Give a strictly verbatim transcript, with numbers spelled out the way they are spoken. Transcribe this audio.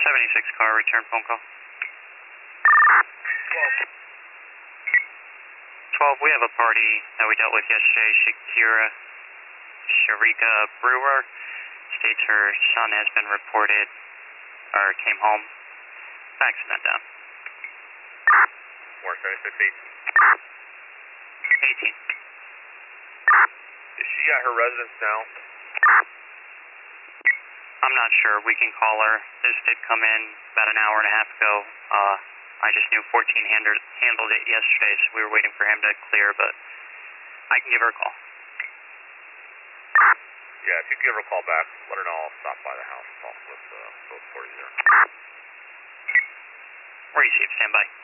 seventy-six car, return phone call. twelve. twelve, we have a party that we dealt with yesterday, Shakira, Sharika Brewer, states her son has been reported, or came home, faxing that down. More seventy-six eighteen. eighteen. Is she at her residence now? I'm not sure. We can call her. This did come in about an hour and a half ago. Uh, I just knew fourteen handled, handled it yesterday, so we were waiting for him to clear, but I can give her a call. Yeah, if you give her a call back, let her know I'll stop by the house and talk with uh, both parties there. Receive, stand by.